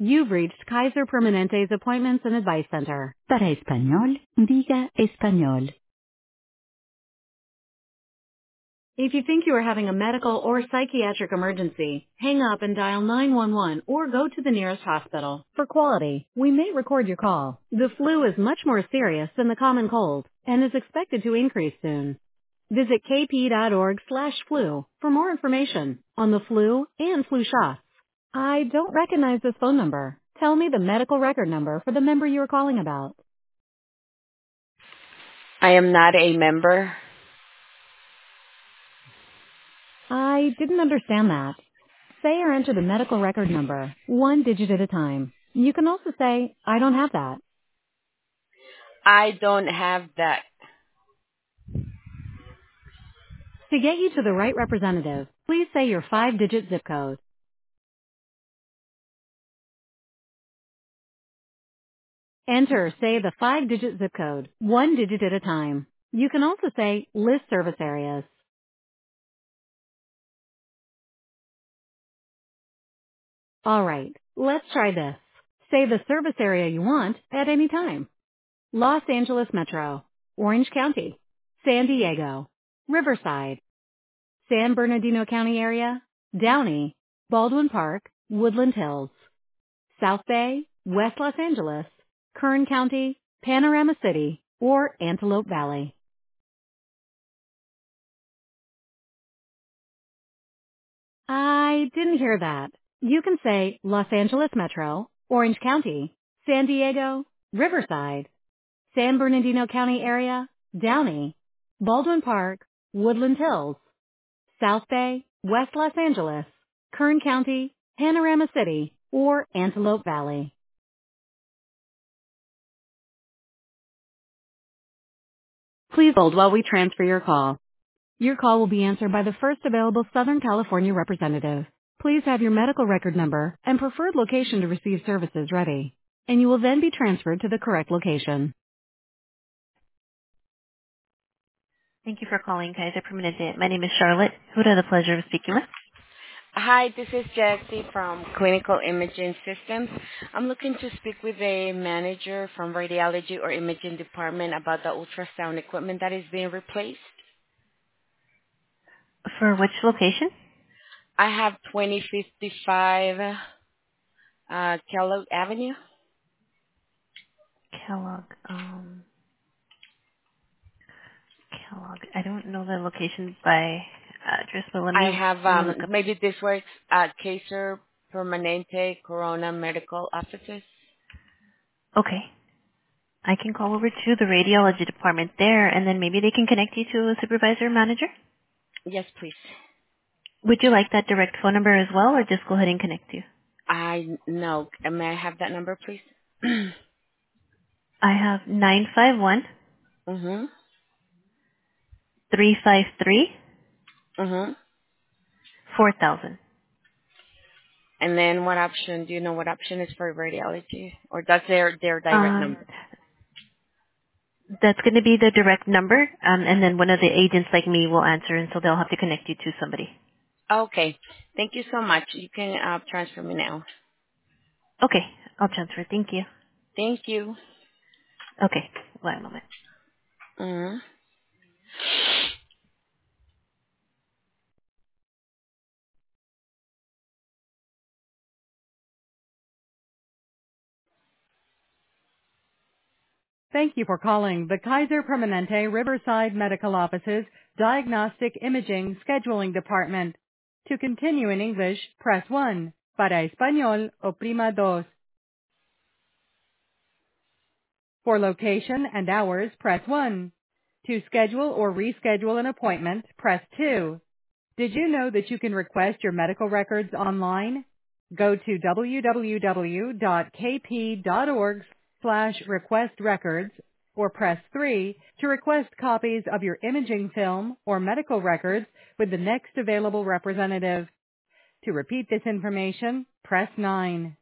You've reached Kaiser Permanente's Appointments and Advice Center. Para español, diga español. If you think you are having a medical or psychiatric emergency, hang up and dial 911 or go to the nearest hospital. For quality, we may record your call. The flu is much more serious than the common cold and is expected to increase soon. Visit kp.org/flu for more information on the flu and flu shots. I don't recognize this phone number. Tell me the medical record number for the member you are calling about. I am not a member. I didn't understand that. Say or enter the medical record number, one digit at a time. You can also say, I don't have that. I don't have that. To get you to the right representative, please say your 5-digit zip code. Enter, say the 5-digit zip code, one digit at a time. You can also say, list service areas. Alright, let's try this. Say the service area you want at any time. Los Angeles Metro, Orange County, San Diego, Riverside, San Bernardino County area, Downey, Baldwin Park, Woodland Hills, South Bay, West Los Angeles, Kern County, Panorama City, or Antelope Valley. I didn't hear that. You can say Los Angeles Metro, Orange County, San Diego, Riverside, San Bernardino County area, Downey, Baldwin Park, Woodland Hills, South Bay, West Los Angeles, Kern County, Panorama City, or Antelope Valley. Please hold while we transfer your call. Your call will be answered by the first available Southern California representative. Please have your medical record number and preferred location to receive services ready, and you will then be transferred to the correct location. Thank you for calling Kaiser Permanente. My name is Charlotte. Who do I have the pleasure of speaking with? Hi, this is Jessie from Clinical Imaging Systems. I'm looking to speak with a manager from radiology or imaging department about the ultrasound equipment that is being replaced. For which location? I have 2055 Kellogg Avenue. Kellogg. Kellogg. I don't know the location by address, but let I me have, look up. maybe this works, Kaiser Permanente Corona Medical Offices. Okay. I can call over to the radiology department there, and then maybe they can connect you to a supervisor or manager. Yes, please. Would you like that direct phone number as well, or just go ahead and connect you? No. May I have that number, please? I have 951 Mm-hmm. 353 Mm-hmm. 4000. And then what option? Do you know what option is for radiology? Or that's their direct number? That's going to be the direct number, and then one of the agents like me will answer, and so they'll have to connect you to somebody. Okay. Thank you so much. You can transfer me now. Okay, I'll transfer. Thank you. Thank you. Okay, one moment. Mm-hmm. Thank you for calling the Kaiser Permanente Riverside Medical Office's Diagnostic Imaging Scheduling Department. To continue in English, press 1. Para español, oprima dos. For location and hours, press 1. To schedule or reschedule an appointment, press 2. Did you know that you can request your medical records online? Go to www.kp.org/request-records or press 3 to request copies of your imaging film or medical records with the next available representative. To repeat this information, press 9.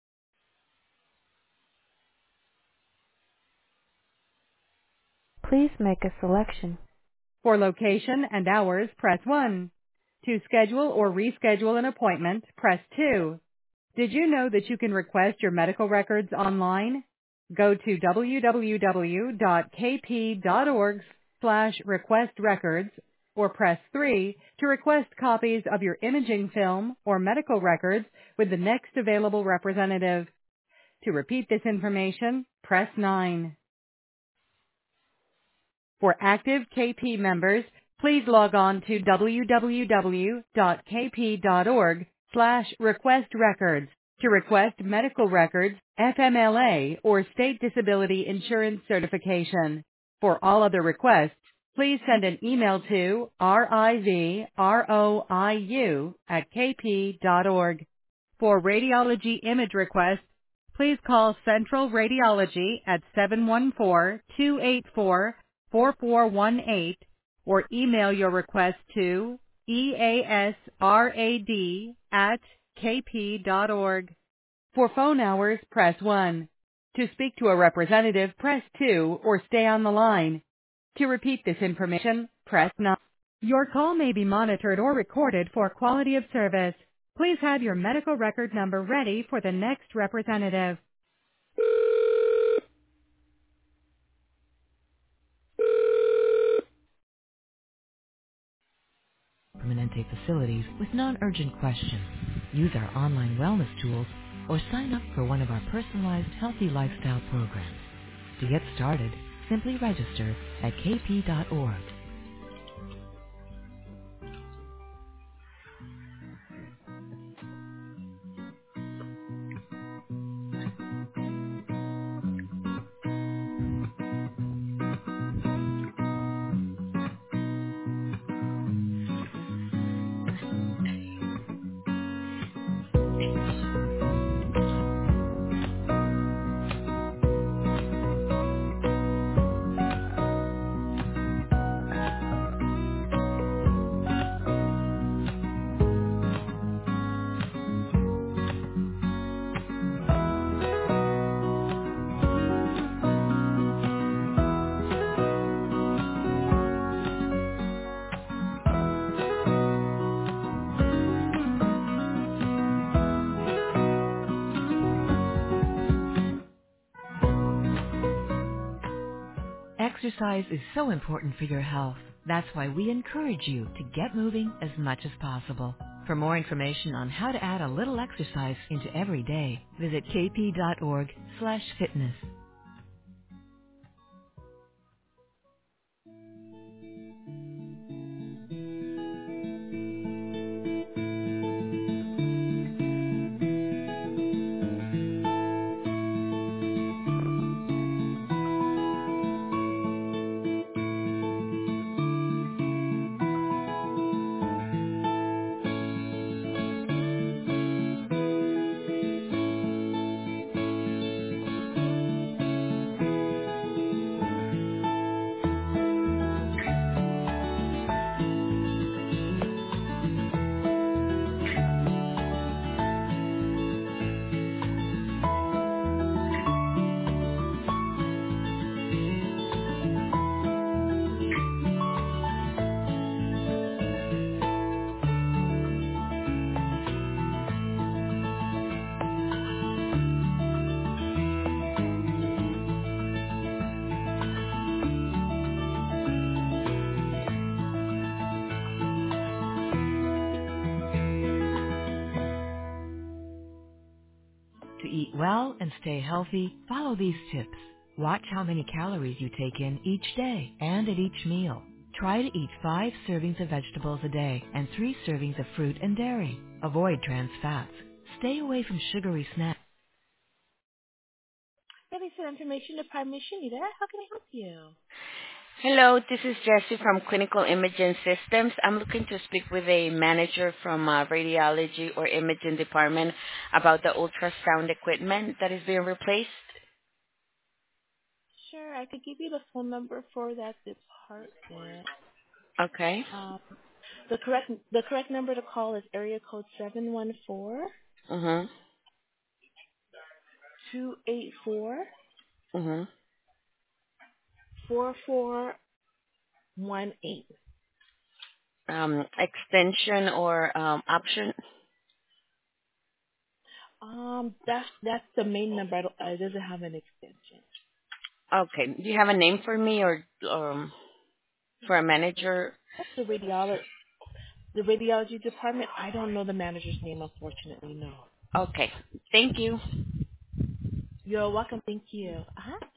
Please make a selection. For location and hours, press 1. To schedule or reschedule an appointment, press 2. Did you know that you can request your medical records online? Go to www.kp.org/request-records or press 3 to request copies of your imaging film or medical records with the next available representative. To repeat this information, press 9. For active KP members, please log on to www.kp.org/request-records to request medical records, FMLA, or state disability insurance certification. For all other requests, please send an email to rivroiu@kp.org. For radiology image requests, please call Central Radiology at 714-284-4418 or email your request to easrad@kp.org. For phone hours, press 1. To speak to a representative, press 2 or stay on the line. To repeat this information, press 9. Your call may be monitored or recorded for quality of service. Please have your medical record number ready for the next representative. Permanente facilities with non-urgent questions. Use our online wellness tools or sign up for one of our personalized healthy lifestyle programs. To get started, simply register at kp.org. Exercise is so important for your health. That's why we encourage you to get moving as much as possible. For more information on how to add a little exercise into every day, visit kp.org/fitness. To eat well and stay healthy, follow these tips. Watch how many calories you take in each day and at each meal. Try to eat 5 servings of vegetables a day and 3 servings of fruit and dairy. Avoid trans fats. Stay away from sugary snacks. Medicine Information Department, Shanita. How can I help you? Hello, this is Jessie from Clinical Imaging Systems. I'm looking to speak with a manager from radiology or imaging department about the ultrasound equipment that is being replaced. Sure, I could give you the phone number for that department. Okay. The correct number to call is area code 714 Mhm. 284 Mhm. 4418. Extension or option. That's the main number. It doesn't have an extension. Okay. Do you have a name for me or for a manager? The radiology department. I don't know the manager's name, unfortunately. No. Okay. Thank you. You're welcome. Thank you. Uh-huh.